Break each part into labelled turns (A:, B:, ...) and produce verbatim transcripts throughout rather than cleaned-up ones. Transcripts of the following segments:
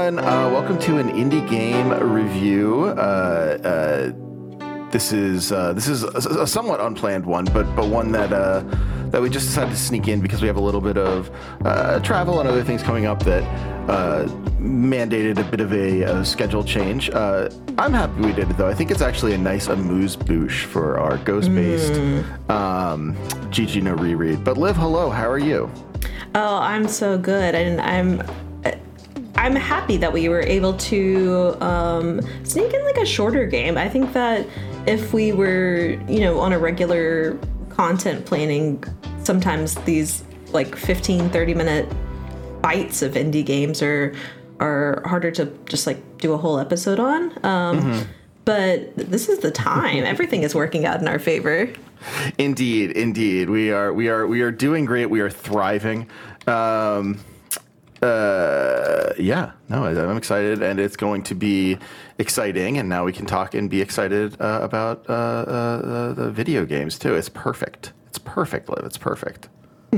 A: everyone. Uh, welcome to an indie game review. Uh, uh, this is uh, this is a, a somewhat unplanned one, but but one that uh, that we just decided to sneak in because we have a little bit of uh, travel and other things coming up that uh, mandated a bit of a, a schedule change. Uh, I'm happy we did it, though. I think it's actually a nice amuse-bouche for our ghost-based mm. um, G G No Reread. But Liv, hello. How are you?
B: Oh, I'm so good, and I'm I'm happy that we were able to um, sneak in like a shorter game. I think that if we were, you know, on a regular content planning, sometimes these like fifteen, thirty minute bites of indie games are are harder to just like do a whole episode on. Um, mm-hmm. But this is the time. Everything is working out in our favor.
A: Indeed, indeed. We are we are we are doing great. We are thriving. Um, uh, yeah, no, I'm excited, and it's going to be exciting. And now we can talk and be excited uh, about uh, uh, the video games too. It's perfect. It's perfect, Liv. It's perfect.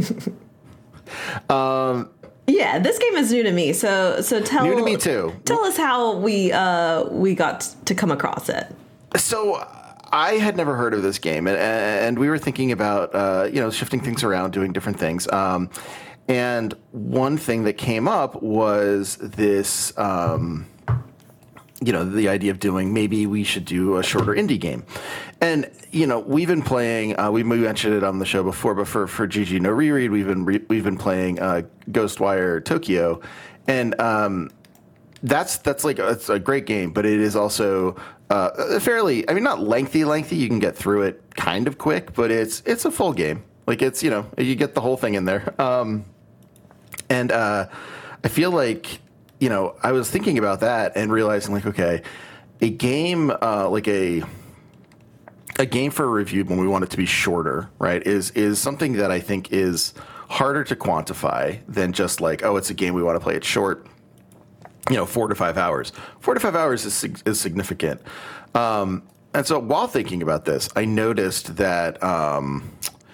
A: um,
B: yeah, this game is new to me. So so tell
A: new to me too.
B: Tell us how we uh, we got to come across it.
A: So. I had never heard of this game, and, and we were thinking about, uh, you know, shifting things around, doing different things. Um, and one thing that came up was this, um, you know, the idea of doing, maybe we should do a shorter indie game. And, you know, we've been playing, uh, we, we mentioned it on the show before, but for, for G G No Reread, we've been, re- we've been playing uh, Ghostwire Tokyo. And, um, That's that's like a, it's a great game, but it is also uh, fairly. I mean, not lengthy, lengthy. You can get through it kind of quick, but it's it's a full game. Like it's you know you get the whole thing in there. Um, and uh, I feel like you know I was thinking about that and realizing like okay, a game uh, like a a game for a review when we want it to be shorter, right? Is is something that I think is harder to quantify than just like oh, it's a game we want to play. It's short. You know, four to five hours. Four to five hours is is significant. Um, and so while thinking about this, I noticed that um,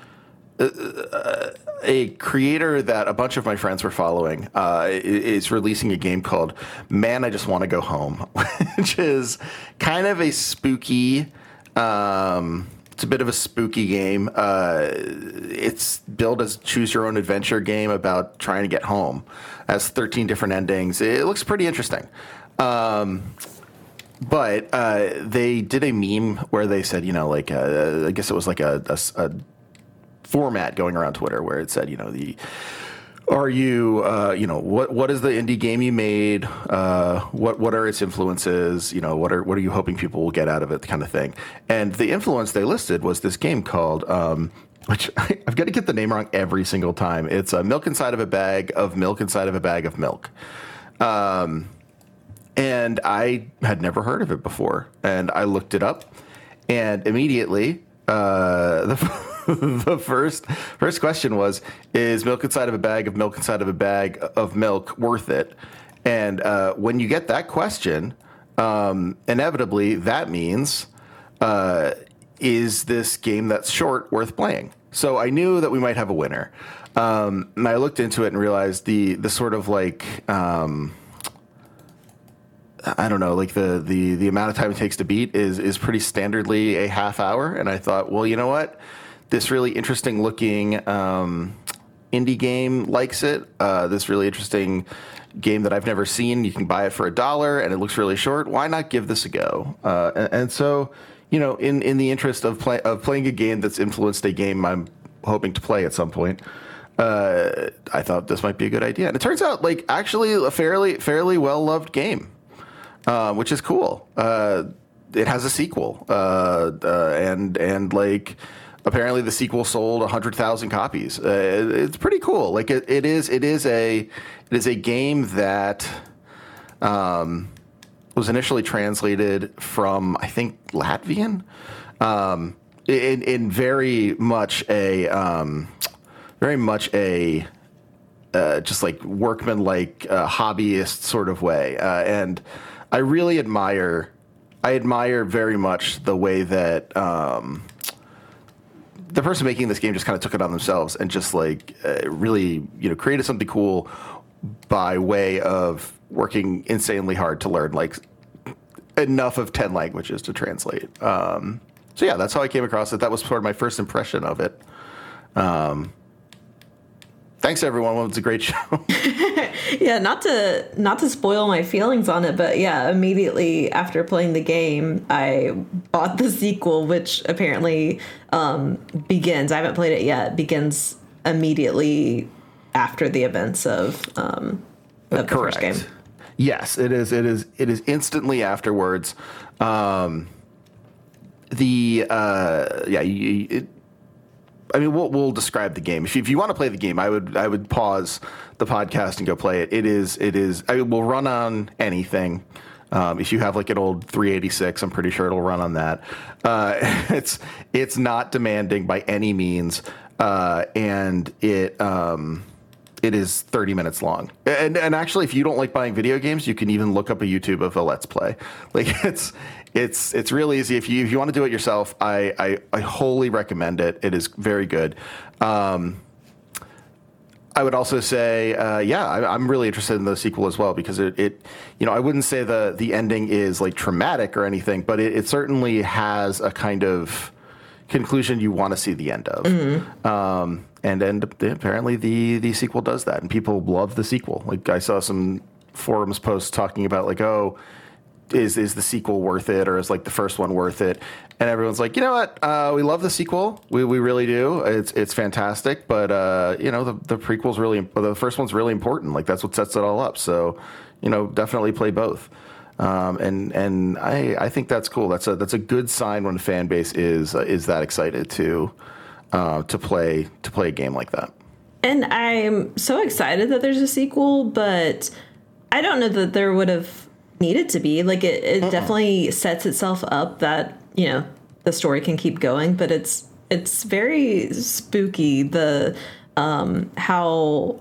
A: a, a creator that a bunch of my friends were following uh, is releasing a game called Man, I Just Want to Go Home, which is kind of a spooky... Um, It's a bit of a spooky game. Uh, it's billed as choose your own adventure game about trying to get home. It has thirteen different endings. It looks pretty interesting. Um, but uh, they did a meme where they said, you know, like, uh, I guess it was like a, a, a format going around Twitter where it said, you know, the... Are you, uh, you know, what what is the indie game you made? Uh, what what are its influences? You know, what are what are you hoping people will get out of it, kind of thing. And the influence they listed was this game called, um, which I, I've got to get the name wrong every single time. It's a milk inside of a bag of milk inside of a bag of milk. Um, and I had never heard of it before, and I looked it up, and immediately uh, the. the first first question was, is milk inside of a bag of milk inside of a bag of milk worth it? And uh, when you get that question, um, inevitably that means, uh, is this game that's short worth playing? So I knew that we might have a winner. Um, and I looked into it and realized the the sort of like... Um, I don't know, like the, the, the amount of time it takes to beat is is pretty standardly a half hour. And I thought, well, you know what? This really interesting looking um, indie game likes it. Uh, this really interesting game that I've never seen. You can buy it for a dollar and it looks really short. Why not give this a go? Uh, and, and so, you know, in, in the interest of, play, of playing a game that's influenced a game I'm hoping to play at some point, uh, I thought this might be a good idea. And it turns out like actually a fairly, fairly well-loved game, uh, which is cool. Uh, it has a sequel uh, uh, and, and like... Apparently, the sequel sold one hundred thousand copies. Uh, it's pretty cool. Like it, it is. It is a. It is a game that um, was initially translated from, I think, Latvian, um, in, in very much a, um, very much a, uh, just like workman-like uh, hobbyist sort of way. Uh, and I really admire. I admire very much the way that. Um, The person making this game just kind of took it on themselves and just like uh, really, you know, created something cool by way of working insanely hard to learn like enough of ten languages to translate. Um, so yeah, that's how I came across it. That was sort of my first impression of it. Um, thanks everyone. Well, it was a great show.
B: Yeah, not to not to spoil my feelings on it, but yeah, immediately after playing the game, I bought the sequel, which apparently um, begins. I haven't played it yet. Begins immediately after the events of, um, of the
A: Correct.
B: first game.
A: Yes, it is. It is. It is instantly afterwards. Um, the uh, yeah. You, it, I mean, we'll, we'll describe the game. If you, if you want to play the game, I would I would pause the podcast and go play it. It is it is. I will run on anything. Um, if you have like an old three eighty-six, I'm pretty sure it'll run on that. Uh, it's it's not demanding by any means, uh, and it um, it is thirty minutes long. And and actually, if you don't like buying video games, you can even look up a YouTube of a Let's Play. Like it's. It's it's real easy. If you if you want to do it yourself, I, I, I wholly recommend it. It is very good. Um, I would also say, uh, yeah, I, I'm really interested in the sequel as well because it, it you know, I wouldn't say the the ending is like traumatic or anything, but it, it certainly has a kind of conclusion you want to see the end of. Mm-hmm. Um, and and apparently the the sequel does that, and people love the sequel. Like I saw some forums posts talking about like, oh. Is is the sequel worth it, or is like the first one worth it? And everyone's like, you know what? Uh, we love the sequel. We we really do. It's it's fantastic. But uh, you know, the the prequel's really the first one's really important. Like that's what sets it all up. So, you know, definitely play both. Um, and and I I think that's cool. That's a that's a good sign when a fan base is uh, is that excited to uh, to play to play a game like that.
B: And I'm so excited that there's a sequel, but I don't know that there would have needed to be. Like it, it uh-uh. definitely sets itself up that, you know, the story can keep going, but it's it's very spooky the um how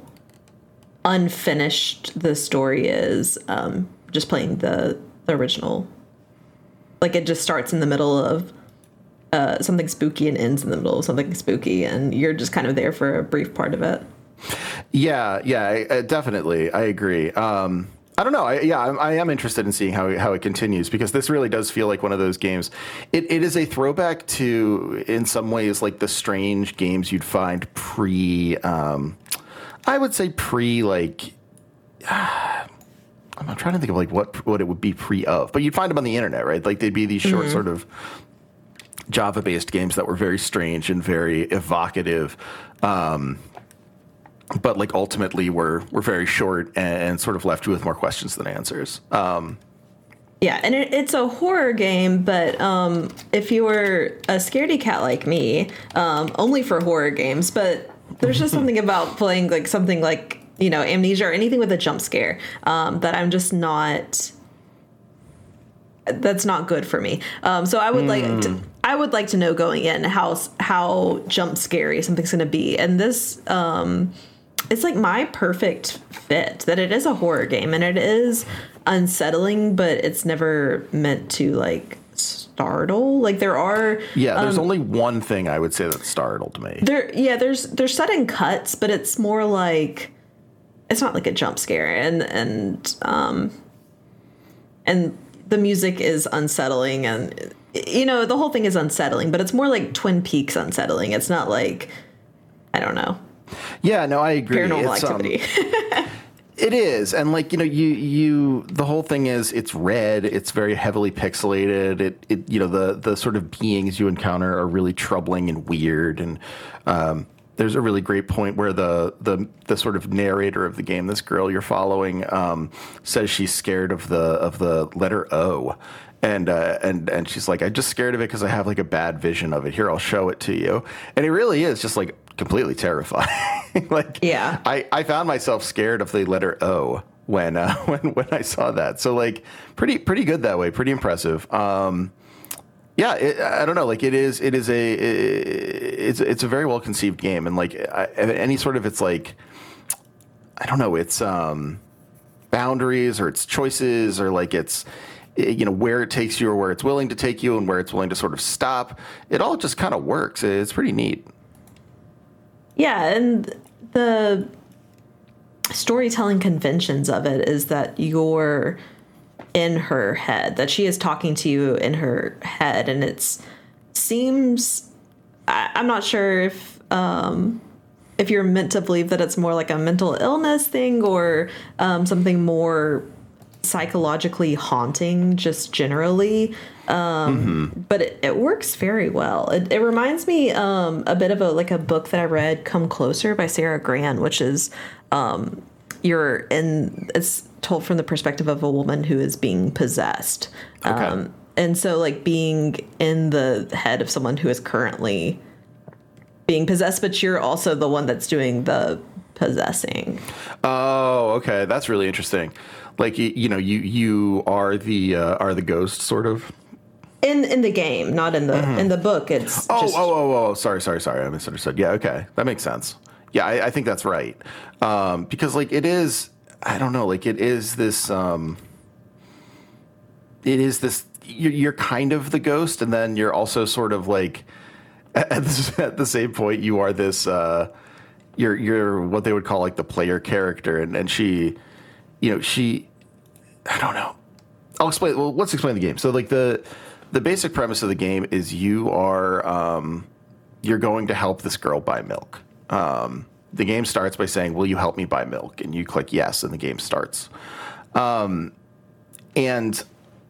B: unfinished the story is, um just playing the, the original. Like it just starts in the middle of uh something spooky and ends in the middle of something spooky, and you're just kind of there for a brief part of it.
A: Yeah, yeah, I, I definitely. I agree. Um I don't know. I, yeah, I, I am interested in seeing how how it continues, because this really does feel like one of those games. It it is a throwback to, in some ways, like the strange games you'd find pre. Um, I would say pre like. Uh, I'm trying to think of like what what it would be pre of, but you'd find them on the internet, right? Like they'd be these short mm-hmm. sort of Java-based games that were very strange and very evocative. Um, but like ultimately we're we're very short and, and sort of left you with more questions than answers. Um,
B: yeah, and it, it's a horror game, but um, if you were a scaredy cat like me, um, only for horror games, but there's just something about playing like something like, you know, Amnesia or anything with a jump scare um, that I'm just not, that's not good for me. Um, so I would mm. like to, I would like to know going in how how jump scary something's going to be. And this, um, it's like my perfect fit, that it is a horror game and it is unsettling, but it's never meant to like startle. Like there are
A: yeah there's
B: um,
A: only one thing I would say that startled me
B: there yeah there's there's sudden cuts, but it's more like it's not like a jump scare, and and um and the music is unsettling, and you know the whole thing is unsettling, but it's more like Twin Peaks unsettling. It's not like, I don't know.
A: Yeah, no, I agree.
B: Paranormal
A: it's,
B: Activity.
A: Um, it is, and like you know, you you the whole thing is it's red. It's very heavily pixelated. It it you know the the sort of beings you encounter are really troubling and weird. And um, there's a really great point where the the the sort of narrator of the game, this girl you're following, um, says she's scared of the of the letter O. And uh, and and she's like, I'm just scared of it because I have like a bad vision of it. Here, I'll show it to you. And it really is just like completely terrifying. Like,
B: yeah,
A: I, I found myself scared of the letter O when uh, when when I saw that. So like, pretty pretty good that way. Pretty impressive. Um, yeah, it, I don't know. Like it is it is a it's it's a very well conceived game, and like I, any sort of it's like I don't know, it's um, boundaries or its choices or like it's. You know, where it takes you or where it's willing to take you and where it's willing to sort of stop. It all just kind of works. It's pretty neat.
B: Yeah, and the storytelling conventions of it is that you're in her head, that she is talking to you in her head, and it's seems I, I'm not sure if um, if you're meant to believe that it's more like a mental illness thing or um, something more psychologically haunting just generally. Um, mm-hmm. But it, it works very well. It, it reminds me um, a bit of a like a book that I read, Come Closer by Sarah Gran, which is um, you're in it's told from the perspective of a woman who is being possessed.
A: Okay.
B: Um, and so like being in the head of someone who is currently being possessed, but you're also the one that's doing the possessing.
A: Oh, okay. That's really interesting. Like, you, you know, you, you are the, uh, are the ghost sort of
B: in, in the game, not in the, mm-hmm. in the book. It's
A: oh,
B: just...
A: oh, oh, oh, sorry, sorry, sorry. I misunderstood. Yeah. Okay. That makes sense. Yeah. I, I think that's right. Um, because like it is, I don't know, like it is this, um, it is this, you're, you're kind of the ghost, and then you're also sort of like, at the, at the same point, you are this, uh, you're, you're what they would call like the player character. And, and she, you know, she, I don't know. I'll explain. Well, let's explain the game. So like the, the basic premise of the game is you are, um, you're going to help this girl buy milk. Um, the game starts by saying, will you help me buy milk? And you click yes, and the game starts. Um, and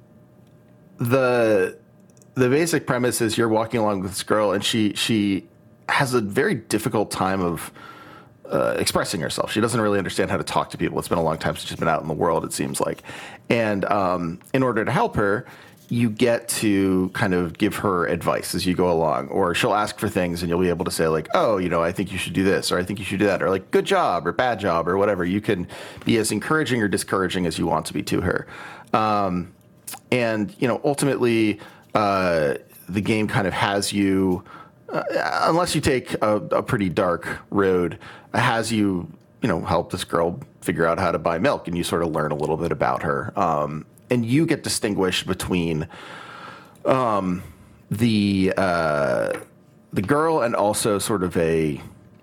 A: the, the basic premise is you're walking along with this girl, and she, she has a very difficult time of, Uh, expressing herself. She doesn't really understand how to talk to people. It's been a long time since she's been out in the world, it seems like. And um, in order to help her, you get to kind of give her advice as you go along. Or she'll ask for things, and you'll be able to say, like, oh, you know, I think you should do this, or I think you should do that, or like, good job, or bad job, or whatever. You can be as encouraging or discouraging as you want to be to her. Um, and, you know, ultimately, uh, the game kind of has you... Uh, unless you take a, a pretty dark road, has you, you know, help this girl figure out how to buy milk, and you sort of learn a little bit about her. Um, and you get distinguished between um, the uh, the girl and also sort of a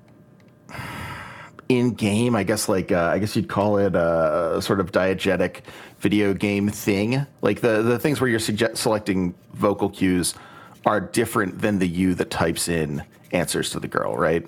A: in-game, I guess, like uh, I guess you'd call it a, a sort of diegetic video game thing, like the the things where you're suge- selecting vocal cues are different than the you that types in answers to the girl, right?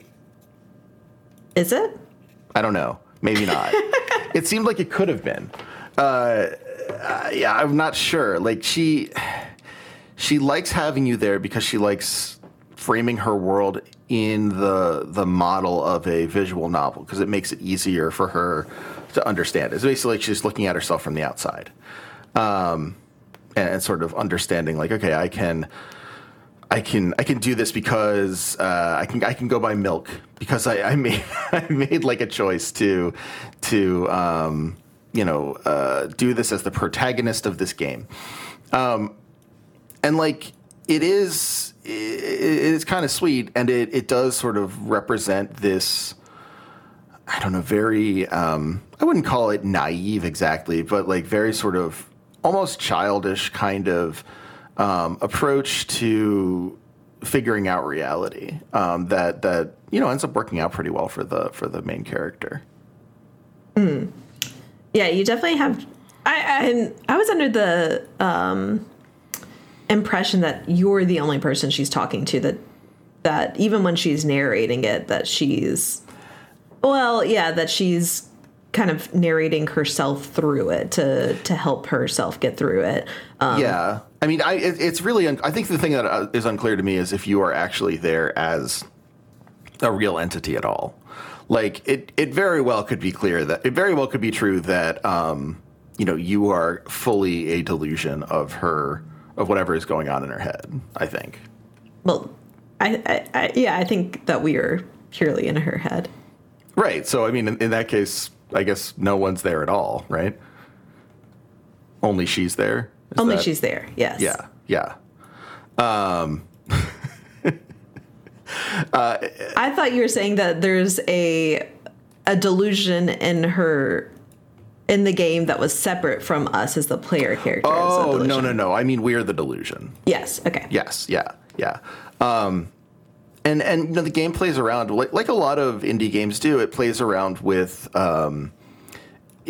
B: Is it?
A: I don't know. Maybe not. It seemed like it could have been. Uh, uh, yeah, I'm not sure. Like she, she likes having you there because she likes framing her world in the the model of a visual novel, because it makes it easier for her to understand. It's basically like she's looking at herself from the outside, um, and, and sort of understanding, like, okay, I can. I can I can do this because uh, I can I can go buy milk because I, I made I made like a choice to to um, you know uh, do this as the protagonist of this game, um, and like it is it, it's kind of sweet, and it it does sort of represent this, I don't know, very um, I wouldn't call it naive exactly, but like very sort of almost childish kind of Um, approach to figuring out reality um, that that you know ends up working out pretty well for the for the main character.
B: Mm. Yeah, you definitely have. I I, I was under the um, impression that you're the only person she's talking to. That that even when she's narrating it, that she's well, yeah, that she's kind of narrating herself through it to to help herself get through it. Um,
A: yeah. I mean, I, it, it's really, un- I think the thing that uh, is unclear to me is if you are actually there as a real entity at all. Like, it, it very well could be clear that, it very well could be true that, um, you know, you are fully a delusion of her, of whatever is going on in her head, I think.
B: Well, I, I, I yeah, I think that we are purely in her head.
A: Right. So, I mean, in, in that case, I guess no one's there at all, right? Only she's there. Is
B: Only
A: that...
B: she's there, yes.
A: Yeah, yeah. Um, uh,
B: I thought you were saying that there's a a delusion in her in the game that was separate from us as the player character.
A: Oh, no, no, no. I mean, we're the delusion.
B: Yes, okay.
A: Yes, yeah, yeah. Um, and, and you know, the game plays around, like, like a lot of indie games do, it plays around with... Um,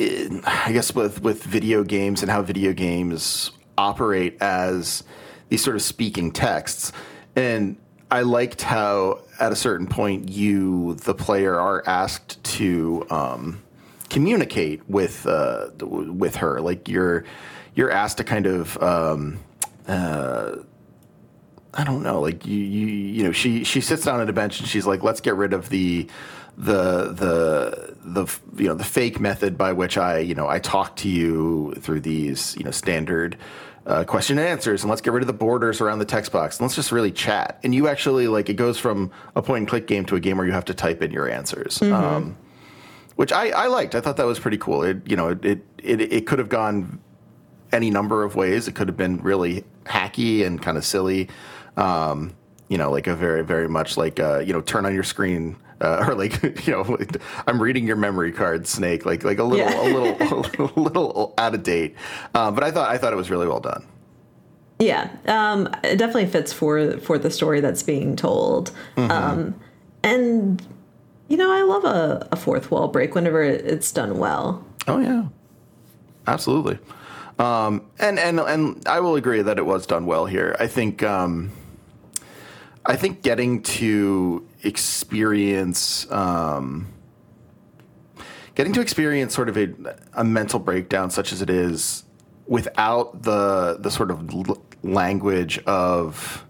A: in, I guess with with video games and how video games operate as these sort of speaking texts, and I liked how at a certain point you, the player, are asked to um, communicate with uh, with her. Like you're you're asked to kind of um, uh, I don't know, like you, you you know she she sits down at a bench and she's like, let's get rid of the the the the you know the fake method by which I you know I talk to you through these you know standard uh, question and answers, and let's get rid of the borders around the text box and let's just really chat. And you actually like it goes from a point and click game to a game where you have to type in your answers, mm-hmm. um, which I, I liked. I thought that was pretty cool. It you know it it it, it could have gone any number of ways. It could have been really hacky and kind of silly, um, you know, like a very very much like uh, you know turn on your screen. Uh, or like you know, I'm reading your memory card, Snake. Like like a little yeah. a little a little out of date, uh, but I thought I thought it was really well done.
B: Yeah, um, it definitely fits for for the story that's being told, mm-hmm. um, and you know I love a, a fourth wall break whenever it's done well.
A: Oh yeah, absolutely, um, and and and I will agree that it was done well here. I think um, I think getting to experience um, getting to experience sort of a, a mental breakdown such as it is without the the sort of l- language of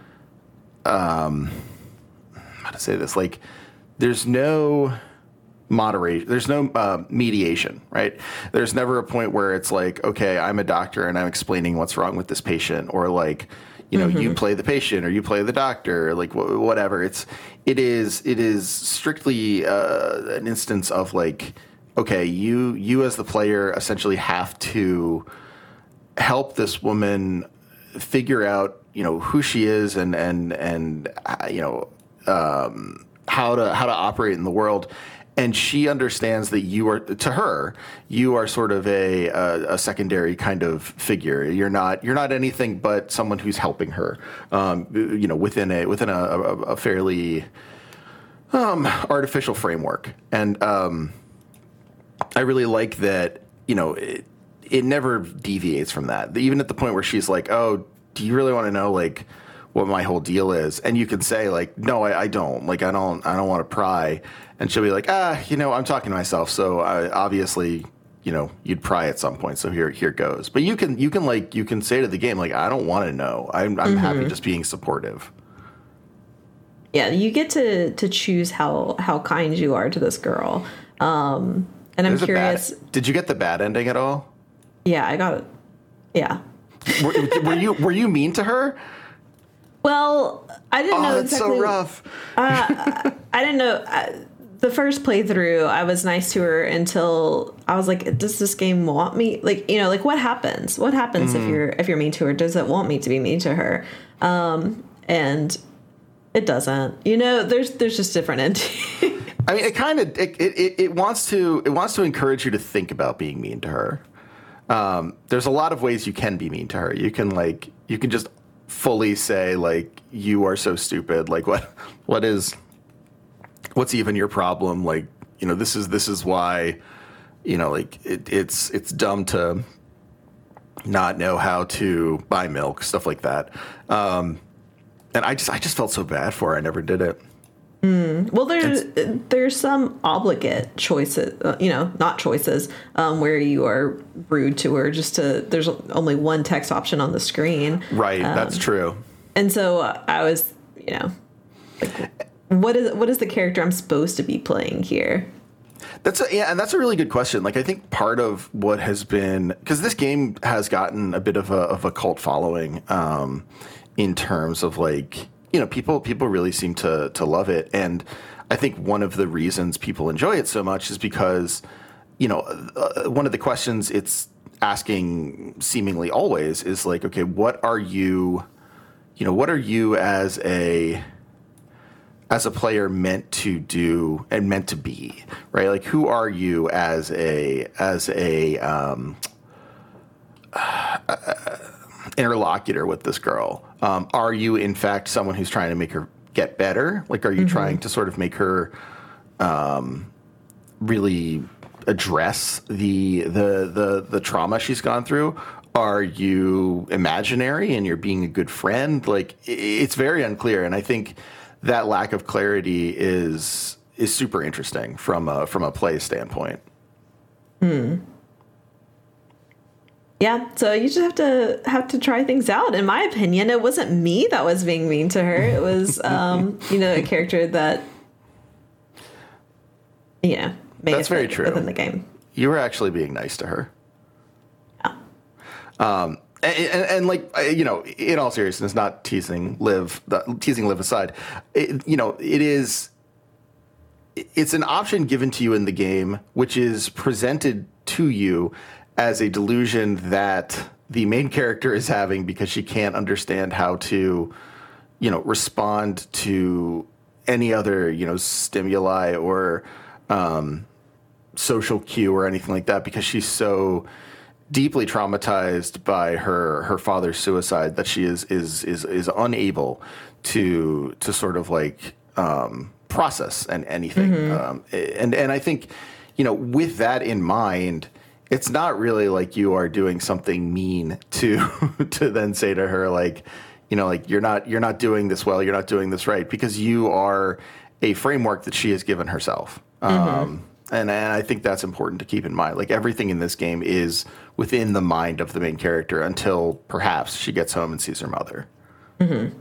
A: um, how to say this, like there's no moderation, there's no uh, mediation, right? There's never a point where it's like, okay, I'm a doctor and I'm explaining what's wrong with this patient, or like, you know, mm-hmm. you play the patient or you play the doctor, or like wh- whatever. It's it is it is strictly uh, an instance of like, okay, you you as the player essentially have to help this woman figure out, you know, who she is and and and uh, you know um, how to how to operate in the world. And she understands that you are, to her, you are sort of a, a, a secondary kind of figure. You're not you're not anything but someone who's helping her, um, you know, within a within a, a, a fairly um, artificial framework. And um, I really like that, you know, it, it never deviates from that. Even at the point where she's like, "Oh, do you really want to know like what my whole deal is?" And you can say like, "No, I, I don't. Like, I don't I don't want to pry." And she'll be like, ah, you know, I'm talking to myself. So I, obviously, you know, you'd pry at some point. So here, here goes. But you can, you can like, you can say to the game, like, I don't want to know. I'm, I'm mm-hmm. happy just being supportive.
B: Yeah, you get to to choose how how kind you are to this girl. Um, and I'm
A: There's
B: curious.
A: Bad, did you get the bad ending at all?
B: Yeah, I got it. Yeah.
A: were, were you were you mean to her?
B: Well, I didn't
A: oh,
B: know
A: that's
B: exactly.
A: so rough.
B: uh, I didn't know. I, the first playthrough, I was nice to her until I was like, "Does this game want me? Like, you know, like what happens? What happens mm. if you're if you're mean to her? Does it want me to be mean to her?" Um, and it doesn't. You know, there's there's just different endings.
A: I mean, it kind of it, it it wants to it wants to encourage you to think about being mean to her. Um, there's a lot of ways you can be mean to her. You can like you can just fully say like, you are so stupid. Like what what is what's even your problem? Like, you know, this is this is why, you know, like it, it's it's dumb to not know how to buy milk, stuff like that. Um, and I just I just felt so bad for her. I never did it.
B: Mm. Well, there's it's, there's some obligate choices, uh, you know, not choices, um, where you are rude to her just to. There's only one text option on the screen.
A: Right,
B: um,
A: that's true.
B: And so uh, I was, you know, like, what is what is the character I'm supposed to be playing here?
A: That's a, yeah, and that's a really good question. Like, I think part of what has been, because this game has gotten a bit of a of a cult following, um, in terms of like, you know, people people really seem to to love it, and I think one of the reasons people enjoy it so much is because, you know, uh, one of the questions it's asking seemingly always is like, okay, what are you, you know, what are you as a as a player meant to do and meant to be, right? Like, who are you as a as a um, uh, interlocutor with this girl? Um, are you, in fact, someone who's trying to make her get better? Like, are you mm-hmm. trying to sort of make her um, really address the the the the trauma she's gone through? Are you imaginary and you're being a good friend? Like, it's very unclear, and I think that lack of clarity is is super interesting from a, from a play standpoint.
B: Hmm. Yeah, so you just have to have to try things out. In my opinion, it wasn't me that was being mean to her. It was, um, you know, a character that, you know, made
A: That's
B: it
A: very true.
B: within the game.
A: You were actually being nice to her.
B: Yeah.
A: Um, and, and, and like, you know, in all seriousness, not teasing Liv, teasing Liv aside, it, you know, it is, it's an option given to you in the game, which is presented to you as a delusion that the main character is having because she can't understand how to, you know, respond to any other, you know, stimuli or um, social cue or anything like that, because she's so deeply traumatized by her her father's suicide that she is is is is unable to to sort of like um, process and anything. Mm-hmm. Um, and and I think, you know, with that in mind, it's not really like you are doing something mean to to then say to her, like, you know, like, you're not you're not doing this well, you're not doing this right, because you are a framework that she has given herself. Mm-hmm. Um, and, and I think that's important to keep in mind. Like, everything in this game is within the mind of the main character until perhaps she gets home and sees her mother.
B: Mm-hmm.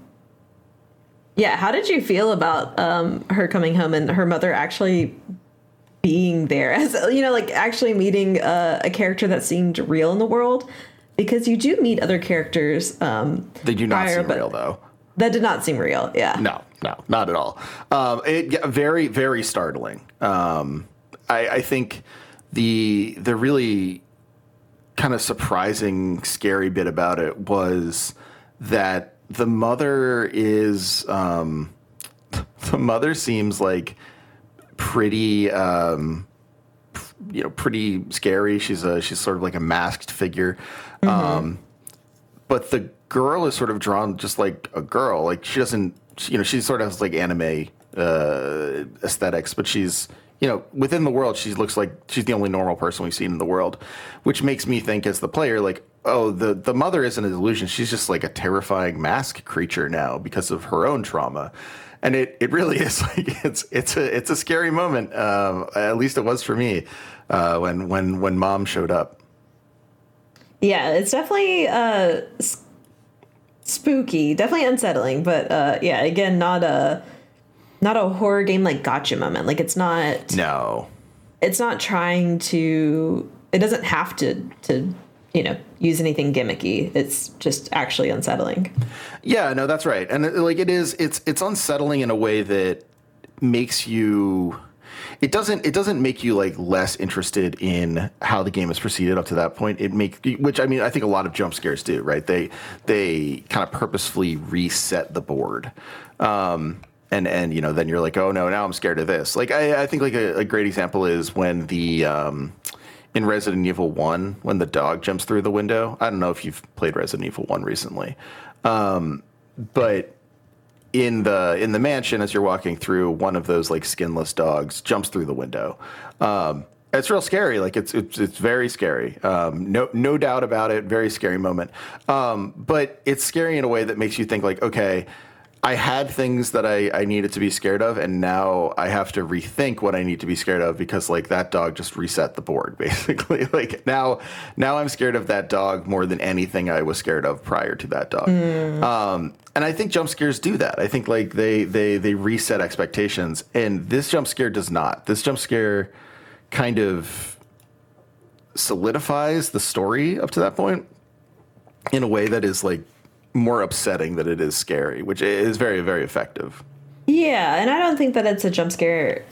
B: Yeah, how did you feel about um, her coming home and her mother actually being there, as you know, like actually meeting uh, a character that seemed real in the world? Because you do meet other characters. Um,
A: they do not
B: prior,
A: seem real, though.
B: That did not seem real. Yeah.
A: No, no, not at all. Um, it very, very startling. Um, I, I think the the really kind of surprising, scary bit about it was that the mother is um, the mother seems like pretty, um, you know, pretty scary. She's a she's sort of like a masked figure, mm-hmm. um, but the girl is sort of drawn just like a girl. Like, she doesn't, you know, she sort of has like anime uh, aesthetics, but she's, you know, within the world, she looks like she's the only normal person we've seen in the world, which makes me think as the player, like, oh, the the mother isn't a delusion. She's just like a terrifying mask creature now because of her own trauma. And it, it really is like it's it's a it's a scary moment. Um, at least it was for me uh, when when when Mom showed up.
B: Yeah, it's definitely uh, s- spooky, definitely unsettling. But uh, yeah, again, not a not a horror game like Gotcha moment. Like, it's not.
A: No.
B: It's not trying to. It doesn't have to to. you know, use anything gimmicky. It's just actually unsettling.
A: Yeah, no, that's right. And it, like, it is, it's, it's unsettling in a way that makes you, it doesn't, it doesn't make you like less interested in how the game has proceeded up to that point. It make, which I mean, I think a lot of jump scares do, right? They, they kind of purposefully reset the board. Um, and, and, you know, then you're like, oh no, now I'm scared of this. Like, I, I think like a, a great example is when the, um, in Resident Evil one, when the dog jumps through the window. I don't know if you've played Resident Evil one recently, um, but in the in the mansion, as you're walking through, one of those like skinless dogs jumps through the window. Um, it's real scary. Like, it's it's it's very scary. Um, no no doubt about it. Very scary moment. Um, but it's scary in a way that makes you think like, okay, I had things that I, I needed to be scared of, and now I have to rethink what I need to be scared of because, like, that dog just reset the board, basically. Like, now now I'm scared of that dog more than anything I was scared of prior to that dog. Mm. Um, and I think jump scares do that. I think, like, they, they, they reset expectations, and this jump scare does not. This jump scare kind of solidifies the story up to that point in a way that is, like, more upsetting than it is scary, which is very, very effective.
B: Yeah, and I don't think that it's a jump scare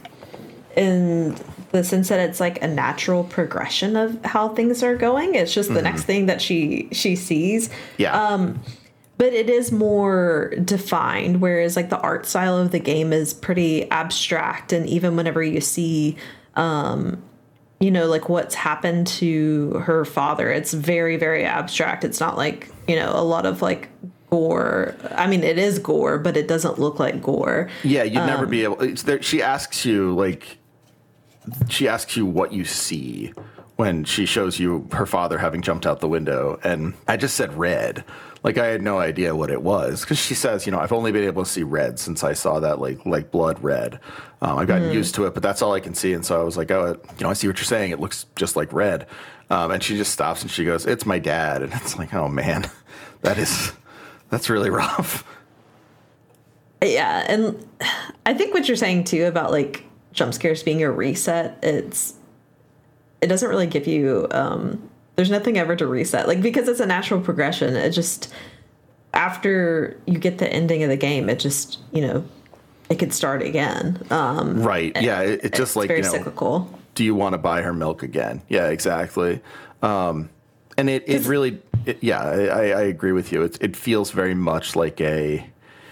B: in the sense that it's like a natural progression of how things are going. It's just the mm-hmm. next thing that she she sees.
A: Yeah.
B: Um, but it is more defined, whereas like the art style of the game is pretty abstract, and even whenever you see um you know, like what's happened to her father, it's very, very abstract. It's not like, you know, a lot of like gore. I mean, it is gore, but it doesn't look like gore.
A: Yeah, you'd um, never be able. It's there, she asks you, like, she asks you what you see when she shows you her father having jumped out the window. And I just said red. Like, I had no idea what it was, because she says, you know, I've only been able to see red since I saw that, like, like blood red. Um, I've gotten mm. used to it, but that's all I can see. And so I was like, oh, you know, I see what you're saying. It looks just like red. Um, and she just stops and she goes, it's my dad. And it's like, oh, man, that is, that's really rough.
B: Yeah. And I think what you're saying, too, about, like, jump scares being a reset, it's, it doesn't really give you, um, there's nothing ever to reset, like, because it's a natural progression. It just, after you get the ending of the game, it just, you know, it could start again. Um,
A: right. Yeah. It, it just like,
B: very
A: you know,
B: cyclical.
A: Do you want to buy her milk again? Yeah, exactly. Um, and it, it really, it, yeah, I, I agree with you. It, it feels very much like a,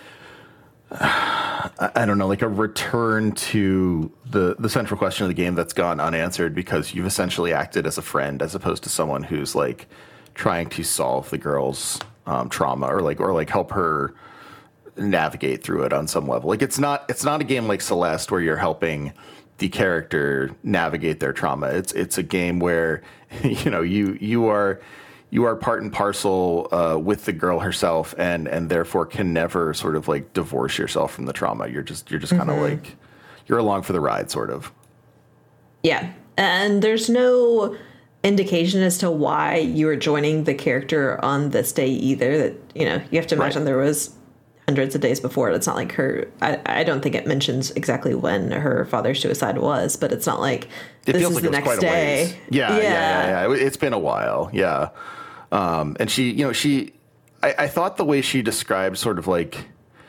A: I don't know, like a return to the, the central question of the game that's gone unanswered, because you've essentially acted as a friend as opposed to someone who's like trying to solve the girl's um, trauma or like or like help her navigate through it on some level. Like, it's not it's not a game like Celeste where you're helping the character navigate their trauma. It's it's a game where you know you you are. You are part and parcel uh, with the girl herself, and and therefore can never sort of like divorce yourself from the trauma. You're just you're just kind of mm-hmm. like you're along for the ride, sort of.
B: Yeah, and there's no indication as to why you were joining the character on this day either. That, you know, you have to imagine right. there was hundreds of days before. It's not like her. I I don't think it mentions exactly when her father's suicide was, but it's not like
A: it
B: this
A: feels
B: is
A: like
B: the
A: it was
B: next
A: quite a
B: day.
A: ways. Yeah, yeah, yeah, yeah, yeah. It's been a while. Yeah. Um, and she, you know, she, I, I thought the way she described sort of like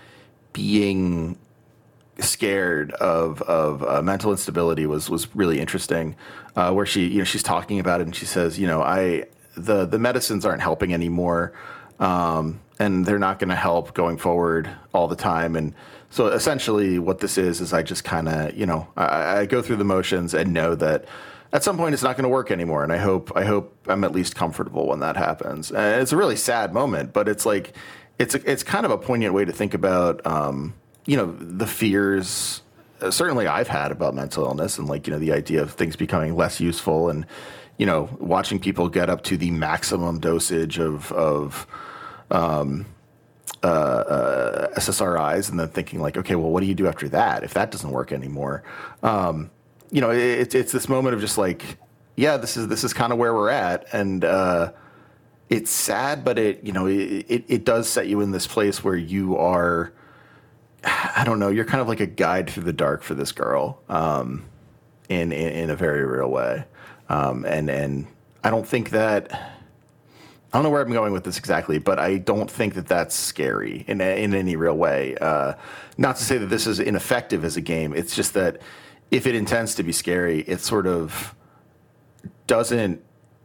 A: being scared of, of uh, mental instability was, was really interesting, uh, where she, you know, she's talking about it and she says, you know, I, the, the medicines aren't helping anymore. Um, and they're not going to help going forward all the time. And so essentially what this is, is I just kind of, you know, I, I go through the motions and know that at some point it's not going to work anymore. And I hope, I hope I'm at least comfortable when that happens. And it's a really sad moment, but it's like, it's a, it's kind of a poignant way to think about, um, you know, the fears uh, certainly I've had about mental illness, and like, you know, the idea of things becoming less useful, and, you know, watching people get up to the maximum dosage of, of, um, uh, uh, S S R Is, and then thinking like, okay, well, what do you do after that if that doesn't work anymore? Um, you know, it, it's this moment of just like, yeah, this is this is kind of where we're at, and uh, it's sad, but it, you know, it, it it does set you in this place where you are, I don't know, you're kind of like a guide through the dark for this girl, um, in, in in a very real way, um, and and I don't think that. I don't know where I'm going with this exactly, but I don't think that that's scary in in any real way. Uh, not to say that this is ineffective as a game. It's just that if it intends to be scary, it sort of doesn't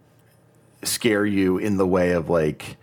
A: scare you in the way of like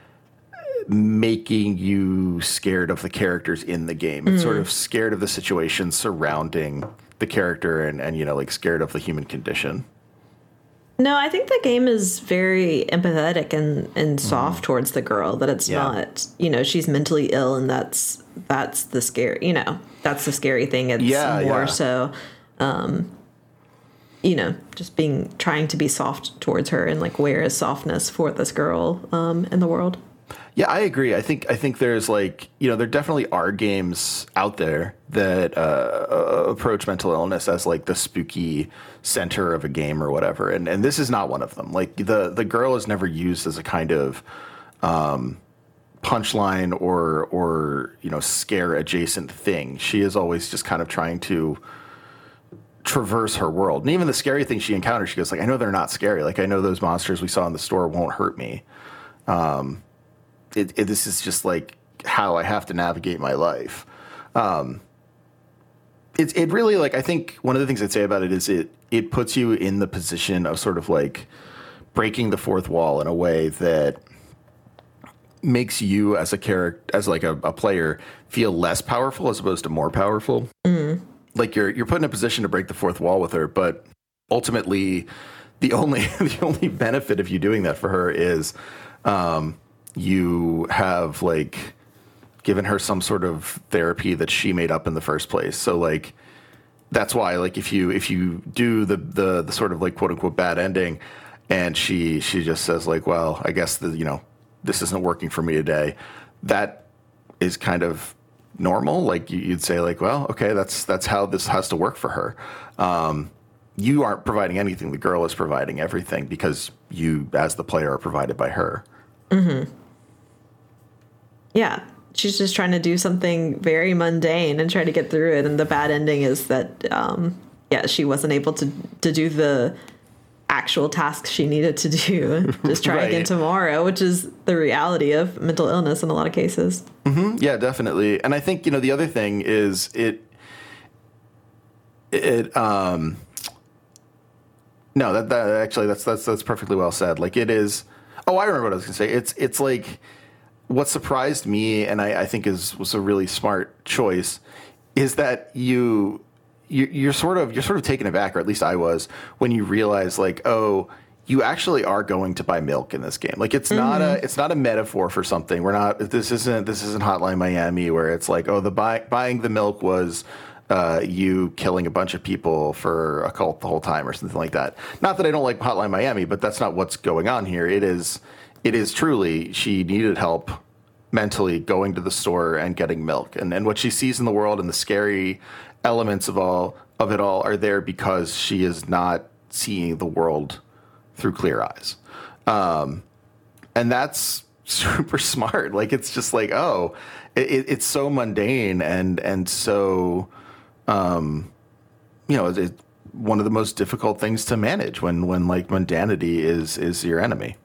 A: making you scared of the characters in the game. It's mm. sort of scared of the situation surrounding the character, and, and, you know, like scared of the human condition.
B: No, I think the game is very empathetic and, and soft mm. towards the girl, that it's yeah. not, you know, she's mentally ill, and that's, that's the scary, you know, that's the scary thing. It's
A: yeah,
B: more
A: yeah.
B: so, um, you know, just being, trying to be soft towards her, and like, where is softness for this girl, um, in the world?
A: Yeah, I agree. I think I think there's like, you know, there definitely are games out there that uh, approach mental illness as like the spooky center of a game or whatever, and and this is not one of them. Like the the girl is never used as a kind of um, punchline or or you know, scare adjacent thing. She is always just kind of trying to traverse her world, and even the scary things she encounters, she goes like, I know they're not scary. Like, I know those monsters we saw in the store won't hurt me. Um, It, it, this is just like how I have to navigate my life. Um, it, it really, like, I think one of the things I'd say about it is it, it puts you in the position of sort of like breaking the fourth wall in a way that makes you as a character, as like a, a player, feel less powerful as opposed to more powerful. Mm. Like you're, you're put in a position to break the fourth wall with her, but ultimately the only, the only benefit of you doing that for her is, um, you have like given her some sort of therapy that she made up in the first place. So like that's why, like, if you if you do the the the sort of like quote unquote bad ending, and she she just says like, well, I guess the you know this isn't working for me today, that is kind of normal. Like you'd say like, well, okay, that's that's how this has to work for her. Um, you aren't providing anything; the girl is providing everything because you, as the player, are provided by her.
B: Mm-hmm. Yeah. She's just trying to do something very mundane and try to get through it. And the bad ending is that, um, yeah, she wasn't able to, to do the actual tasks she needed to do. Just try right. again tomorrow, which is the reality of mental illness in a lot of cases.
A: Mm-hmm. Yeah, definitely. And I think, you know, the other thing is it, it, um, no, that, that actually, that's, that's, that's perfectly well said. Like it is, oh, I remember what I was gonna say. It's, it's like, what surprised me, and I, I think is was a really smart choice, is that you, you you're sort of you're sort of taken aback, or at least I was, when you realize like, oh, you actually are going to buy milk in this game. Like it's mm-hmm. not a it's not a metaphor for something. We're not this isn't this isn't Hotline Miami where it's like, oh, the buy, buying the milk was uh, you killing a bunch of people for a cult the whole time or something like that. Not that I don't like Hotline Miami, but that's not what's going on here. It is. It is truly, she needed help mentally going to the store and getting milk. And and what she sees in the world and the scary elements of all of it all are there because she is not seeing the world through clear eyes. Um, and that's super smart. Like, it's just like, oh, it, it's so mundane and, and so, um, you know, it's one of the most difficult things to manage when, when like mundanity is, is your enemy.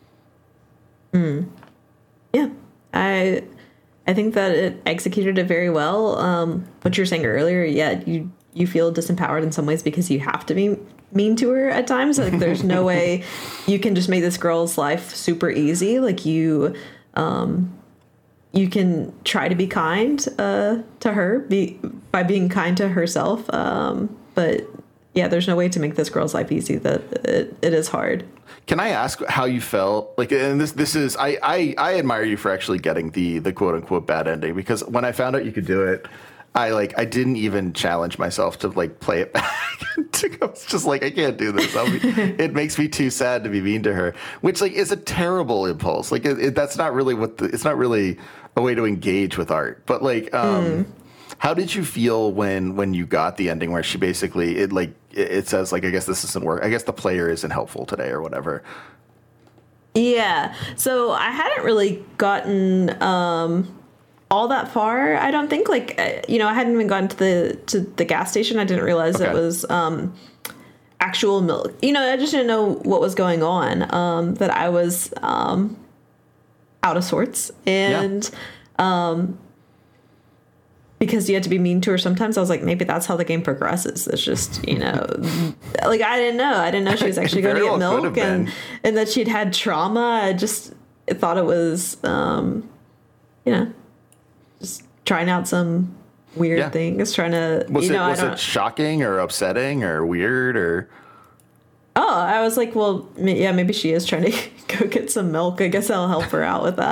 B: Mm. Yeah, I I think that it executed it very well. Um, what you were saying earlier, yeah, you you feel disempowered in some ways because you have to be mean to her at times. Like there's no way you can just make this girl's life super easy. Like you, um, you can try to be kind uh, to her be, by being kind to herself. Um, but yeah, there's no way to make this girl's life easy. That it, it is hard.
A: Can I ask how you felt? Like, and this this is I, I, I admire you for actually getting the the quote unquote bad ending, because when I found out you could do it, I like I didn't even challenge myself to like play it back. I was just like, I can't do this. I'll be, it makes me too sad to be mean to her, which like is a terrible impulse. Like it, it, that's not really what the, it's not really a way to engage with art. But like, um, mm. how did you feel when when you got the ending where she basically it like it, it says like, I guess this doesn't work. I guess the player isn't helpful today or whatever.
B: Yeah. So I hadn't really gotten um, all that far. I don't think like, uh, you know, I hadn't even gotten to the, to the gas station. I didn't realize okay. it was um, actual milk. You know, I just didn't know what was going on, um, that I was um, out of sorts. And yeah. um, because you had to be mean to her sometimes, I was like, maybe that's how the game progresses. It's just, you know, like I didn't know. I didn't know she was actually going to get well milk and, and that she'd had trauma. I just thought it was, um, you know, just trying out some weird yeah. things, trying to,
A: was
B: you know,
A: it, was
B: I don't,
A: it shocking or upsetting or weird or?
B: Oh, I was like, well, yeah, maybe she is trying to go get some milk. I guess I'll help her out with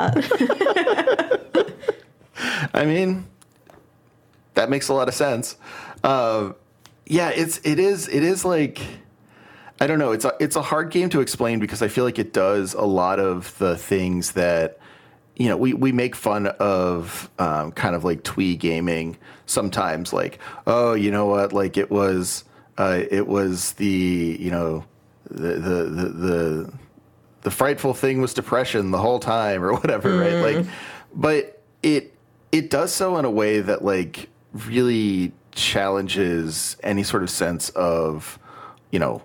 B: that.
A: I mean, that makes a lot of sense. Uh, yeah, it's it is it is like, I don't know. It's a it's a hard game to explain because I feel like it does a lot of the things that, you know, we, we make fun of, um, kind of like twee gaming sometimes. Like, oh, you know what? Like it was uh, it was the you know the the the the, the frightful thing was depression the whole time or whatever, mm. right? Like, but it it does so in a way that like really challenges any sort of sense of, you know,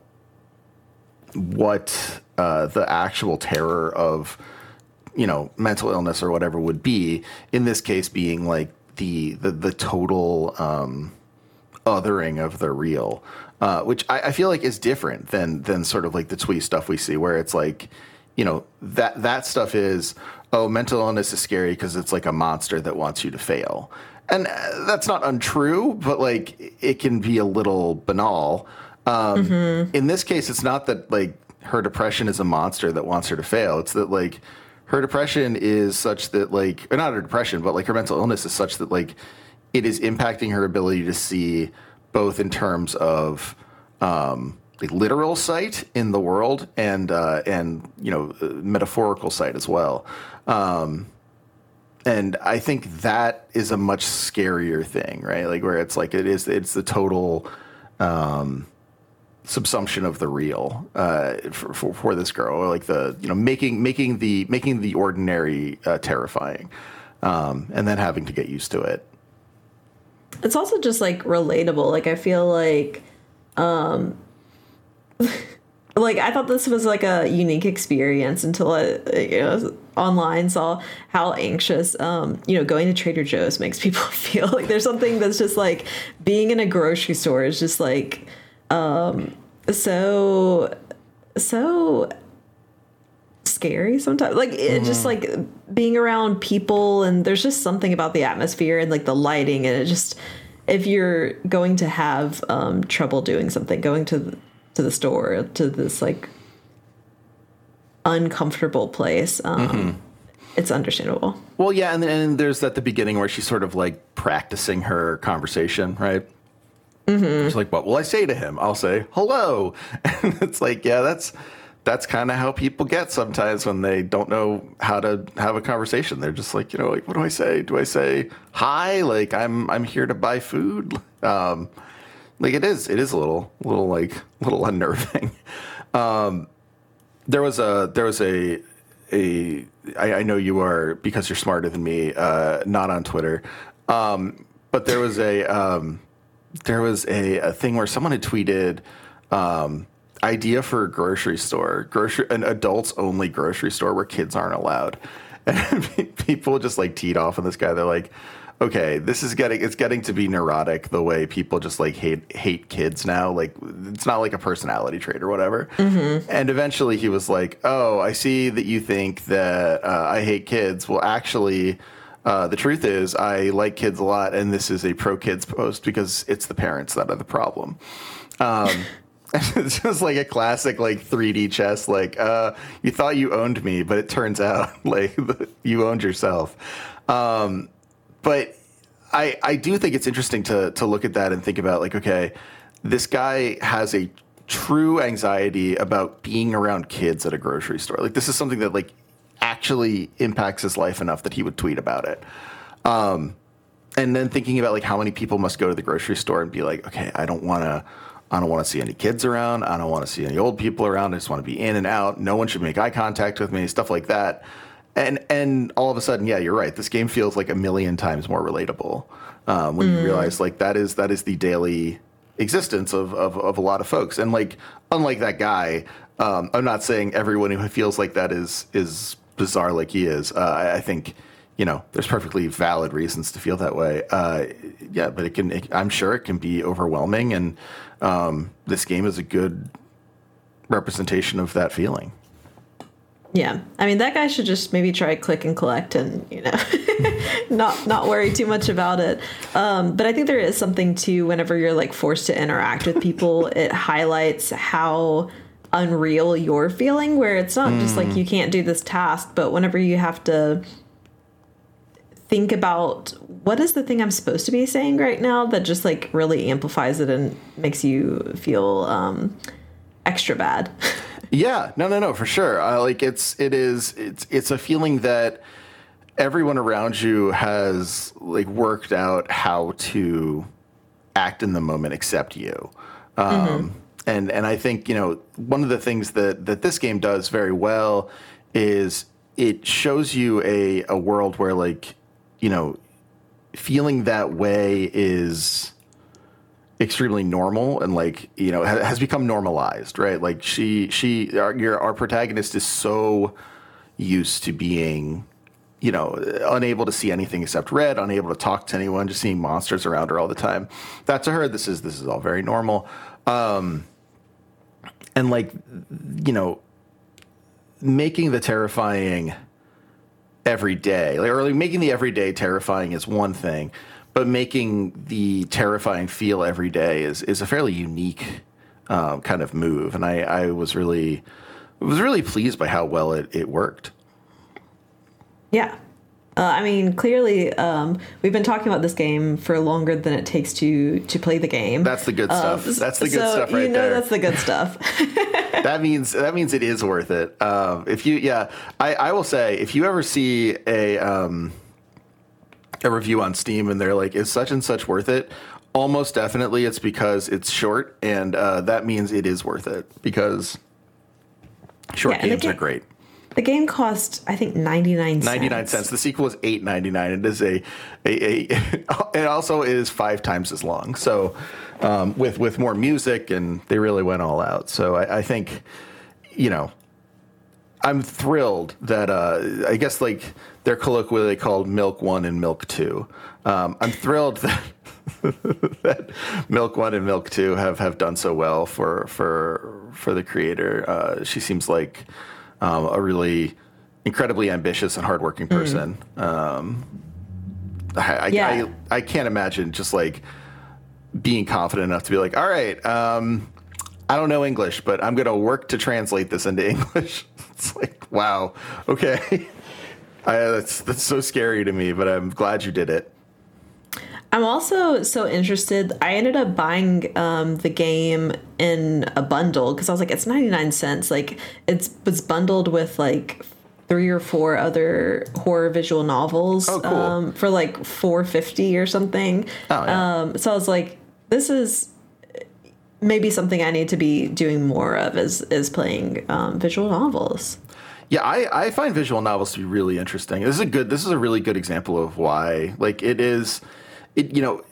A: what uh, the actual terror of, you know, mental illness or whatever would be. In this case, being like the the, the total um, othering of the real, uh, which I, I feel like is different than than sort of like the twee stuff we see, where it's like, you know, that that stuff is, oh, mental illness is scary because it's like a monster that wants you to fail. And that's not untrue, but like it can be a little banal. Um, mm-hmm. In this case, it's not that like her depression is a monster that wants her to fail. It's that like her depression is such that like, or not her depression, but like her mental illness is such that like it is impacting her ability to see both in terms of um, a literal sight in the world and uh, and you know metaphorical sight as well. Um, and I think that is a much scarier thing, right? Like where it's like it is it's the total um, subsumption of the real uh, for, for for this girl, like the you know making making the making the ordinary uh, terrifying, um, and then having to get used to it.
B: It's also just like relatable. Like I feel like, um, like I thought this was like a unique experience until I, you know, online saw how anxious, um, you know, going to Trader Joe's makes people feel. Like there's something that's just like being in a grocery store is just like, um, so, so scary sometimes. Like it mm-hmm. just like being around people, and there's just something about the atmosphere and like the lighting, and it just, if you're going to have um trouble doing something, going to the, to the store, to this like uncomfortable place, um mm-hmm. it's understandable.
A: Well, yeah, and then there's at the beginning where she's sort of like practicing her conversation, right? Mm-hmm. She's like, what will I say to him? I'll say hello. And it's like, yeah, that's that's kind of how people get sometimes when they don't know how to have a conversation. They're just like, you know, like, what do I say? Do I say hi? Like I'm, I'm here to buy food. Um, like it is, it is a little, little like little unnerving. Um, there was a, there was a, a, I, I know you are, because you're smarter than me, uh, not on Twitter. Um, but there was a, um, there was a, a thing where someone had tweeted, um, idea for a grocery store, grocery, an adults only grocery store where kids aren't allowed. And people just like teed off on this guy. They're like, okay, this is getting, it's getting to be neurotic the way people just like hate, hate kids now. Like it's not like a personality trait or whatever. Mm-hmm. And eventually he was like, oh, I see that you think that uh, I hate kids. Well, actually, uh, the truth is I like kids a lot. And this is a pro kids post because it's the parents that are the problem. Um, It's just like a classic, like three D chess. Like, uh, you thought you owned me, but it turns out like you owned yourself. Um, but I, I do think it's interesting to to look at that and think about like, okay, this guy has a true anxiety about being around kids at a grocery store. Like, this is something that like actually impacts his life enough that he would tweet about it. Um, and then thinking about like how many people must go to the grocery store and be like, okay, I don't want to. I don't want to see any kids around. I don't want to see any old people around. I just want to be in and out. No one should make eye contact with me, stuff like that. And and all of a sudden, yeah, you're right. This game feels like a million times more relatable um, when mm. you realize like that is that is the daily existence of, of, of a lot of folks. And like, unlike that guy, um, I'm not saying everyone who feels like that is is bizarre like he is. Uh, I, I think, you know, there's perfectly valid reasons to feel that way. Uh, yeah, but it can, it, I'm sure it can be overwhelming. And um, this game is a good representation of that feeling.
B: Yeah. I mean, that guy should just maybe try click and collect and, you know, not not worry too much about it. Um, but I think there is something to whenever you're like forced to interact with people, it highlights how unreal you're feeling, where it's not mm. just like you can't do this task, but whenever you have to think about what is the thing I'm supposed to be saying right now, that just like really amplifies it and makes you feel um, extra bad.
A: Yeah, no, no, no, for sure. Uh, like it's, it is, it's, it's a feeling that everyone around you has like worked out how to act in the moment except you. Um, mm-hmm. And, and I think, you know, one of the things that, that this game does very well is it shows you a, a world where like, you know, feeling that way is extremely normal and like, you know, has become normalized, right? Like she, she, our, your, our protagonist is so used to being, you know, unable to see anything except red, unable to talk to anyone, just seeing monsters around her all the time. That to her, this is, this is all very normal. Um, and like, you know, making the terrifying every day, like, or like making the everyday terrifying is one thing, but making the terrifying feel every day is, is a fairly unique um, kind of move. And I, I was really, was really pleased by how well it, it worked.
B: Yeah. Uh, I mean, clearly, um, we've been talking about this game for longer than it takes to to play the game.
A: That's the good stuff. Um, that's the good
B: so
A: stuff right
B: you know
A: there.
B: That's the good stuff.
A: that means that means it is worth it. Um, if you, yeah, I, I will say, if you ever see a um, a review on Steam and they're like, "Is such and such worth it?" Almost definitely, it's because it's short, and uh, that means it is worth it because short yeah, games game- are great.
B: The game cost, I think, ninety-nine cents.
A: ninety-nine cents. The sequel is eight ninety-nine. It is a, a, a it also is five times as long. So, um, with with more music, and they really went all out. So I, I think, you know, I'm thrilled that uh, I guess like they're colloquially called Milk One and Milk Two. Um, I'm thrilled that that Milk One and Milk Two have, have done so well for for for the creator. Uh, she seems like. Um, a really incredibly ambitious and hardworking person. Mm. Um, I, I,
B: yeah.
A: I, I can't imagine just like being confident enough to be like, all right, um, I don't know English, but I'm going to work to translate this into English. It's like, wow, okay. I, that's that's so scary to me, but I'm glad you did it.
B: I'm also so interested. I ended up buying um, the game in a bundle because I was like, it's ninety-nine cents. Like, it was bundled with like three or four other horror visual novels
A: oh, cool.
B: um, for like four fifty or something.
A: Oh, yeah.
B: Um, so I was like, this is maybe something I need to be doing more of is is playing um, visual novels.
A: Yeah, I, I find visual novels to be really interesting. This is a good. This is a really good example of why. Like, it is. It, you know,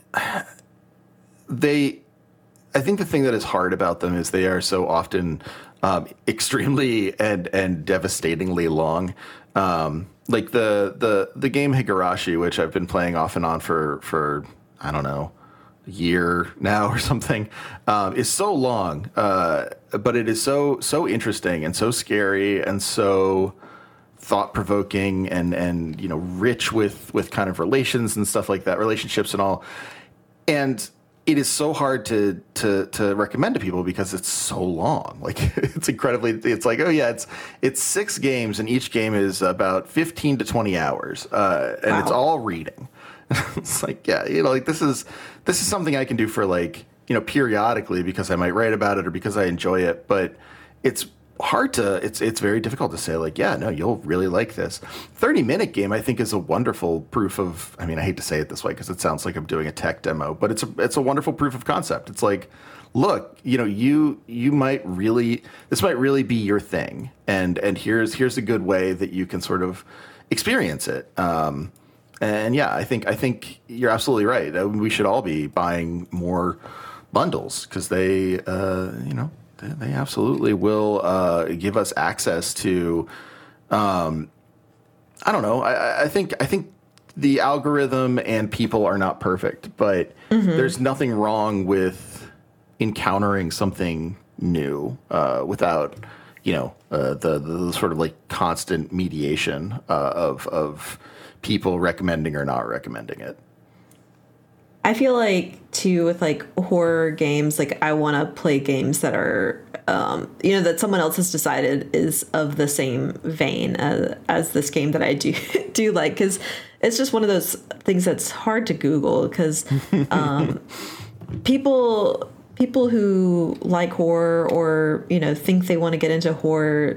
A: they, I think the thing that is hard about them is they are so often um, extremely and, and devastatingly long. Um, like the, the, the game Higurashi, which I've been playing off and on for, for I don't know, a year now or something, um, is so long, uh, but it is so, so interesting and so scary and so thought-provoking and and you know rich with with kind of relations and stuff like that, relationships and all, and it is so hard to to to recommend to people because it's so long. Like, it's incredibly, it's like, oh yeah, it's it's six games and each game is about fifteen to twenty hours, uh and wow. It's all reading. It's like, yeah, you know, like this is this is something I can do for like, you know, periodically because I might write about it or because I enjoy it, but it's hard to it's it's very difficult to say like, yeah, no, you'll really like this. thirty minute game I think is a wonderful proof of, I mean, I hate to say it this way because it sounds like I'm doing a tech demo, but it's a it's a wonderful proof of concept. It's like, look, you know, you you might really this might really be your thing, and and here's here's a good way that you can sort of experience it. Um, and yeah, I think I think you're absolutely right. We should all be buying more bundles because they uh, you know. They absolutely will uh, give us access to. Um, I don't know. I, I think I think the algorithm and people are not perfect, but mm-hmm. there's nothing wrong with encountering something new uh, without, you know, uh, the, the sort of like constant mediation uh, of of people recommending or not recommending it.
B: I feel like too with like horror games, like I want to play games that are, um, you know, that someone else has decided is of the same vein as, as this game that I do do like, because it's just one of those things that's hard to Google because um, people people who like horror or you know think they want to get into horror,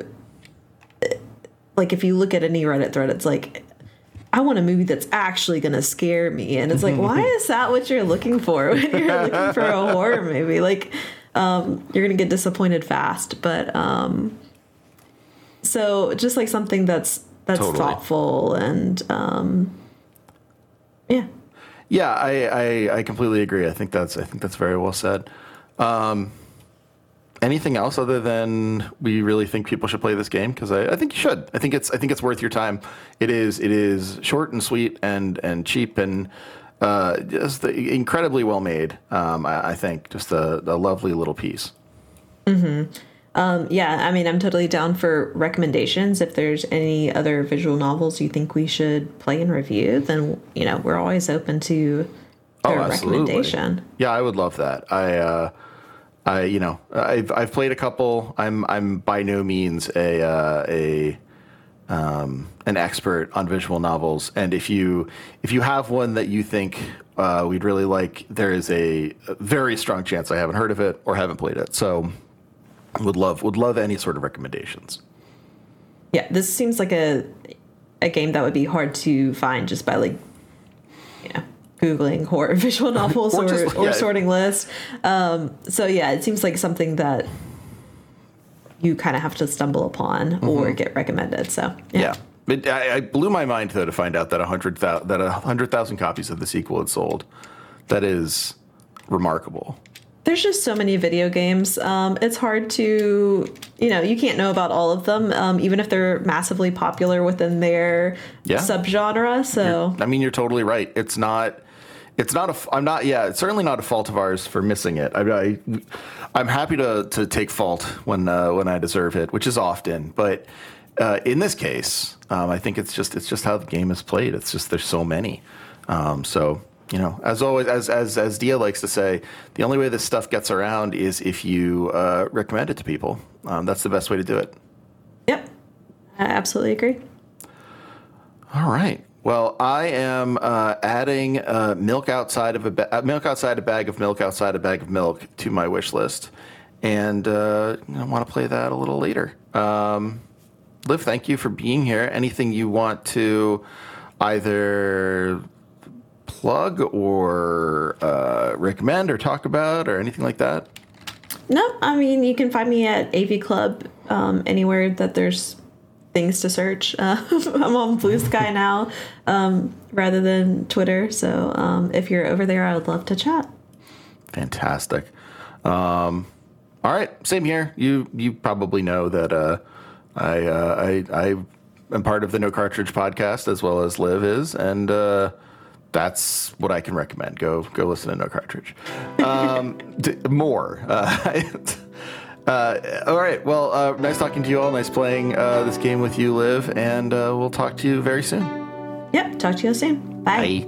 B: like if you look at any Reddit thread, it's like, I want a movie that's actually going to scare me. And it's like, why is that what you're looking for when you're looking for a horror movie? Like, um, you're going to get disappointed fast. But um, so just like something that's that's totally. thoughtful and um, yeah.
A: Yeah, I, I I completely agree. I think that's I think that's very well said. Um, anything else other than we really think people should play this game? Because I, I think you should. I think it's I think it's worth your time. It is it is short and sweet and and cheap and uh, just incredibly well made. Um, I, I think just a, a lovely little piece.
B: Mm-hmm. Um, yeah, I mean, I'm totally down for recommendations. If there's any other visual novels you think we should play and review, then you know we're always open to their oh, recommendation.
A: Yeah, I would love that. I. Uh, I, you know, I've I've played a couple. I'm I'm by no means a uh, a um, an expert on visual novels, and if you if you have one that you think uh, we'd really like, there is a, a very strong chance I haven't heard of it or haven't played it. So would love would love any sort of recommendations.
B: Yeah, this seems like a a game that would be hard to find just by like, you know, Googling horror visual novels or, or, just, or yeah. sorting lists. Um, so yeah, it seems like something that you kind of have to stumble upon mm-hmm. or get recommended. So yeah.
A: yeah. It, I, I blew my mind though to find out that a hundred thousand that a hundred thousand copies of the sequel had sold. That is remarkable.
B: There's just so many video games. Um, it's hard to, you know, you can't know about all of them, um, even if they're massively popular within their yeah. subgenre. So,
A: you're, I mean, you're totally right. It's not, it's not a, I'm not, yeah, it's certainly not a fault of ours for missing it. I, I I'm happy to to take fault when uh, when I deserve it, which is often, but uh, in this case, um, I think it's just it's just how the game is played. It's just there's so many, um, so. You know, as always, as as as Dia likes to say, the only way this stuff gets around is if you uh, recommend it to people. Um, that's the best way to do it.
B: Yep, I absolutely agree.
A: All right. Well, I am uh, adding uh, milk outside of a ba- milk outside a bag of milk outside a bag of milk to my wish list, and uh, I want to play that a little later. Um, Liv, thank you for being here. Anything you want to either plug or uh, recommend or talk about or anything like that?
B: No, I mean, you can find me at A V Club um, anywhere that there's things to search. Uh, I'm on Blue Sky now um, rather than Twitter. So um, if you're over there, I would love to chat.
A: Fantastic. Um, all right. Same here. You you probably know that uh, I, uh, I, I am part of the No Cartridge podcast as well as Liv is. And uh, that's what I can recommend. Go go listen to No Cartridge. Um, d- more. Uh, uh, all right. Well, uh, nice talking to you all. Nice playing uh, this game with you, Liv. And uh, we'll talk to you very soon.
B: Yep. Talk to you soon. Bye.
A: Bye.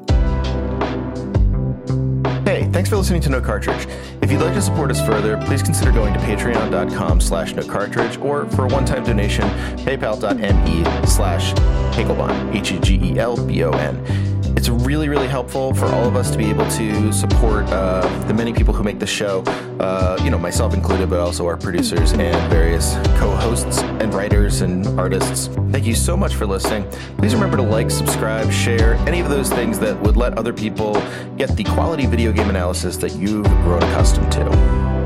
A: Hey, thanks for listening to No Cartridge. If you'd like to support us further, please consider going to patreon.com slash no cartridge or for a one-time donation, paypal.me slash Hegelbon, H E G E L B O N. It's really, really helpful for all of us to be able to support uh, the many people who make the show, uh, you know, myself included, but also our producers and various co-hosts and writers and artists. Thank you so much for listening. Please remember to like, subscribe, share, any of those things that would let other people get the quality video game analysis that you've grown accustomed to.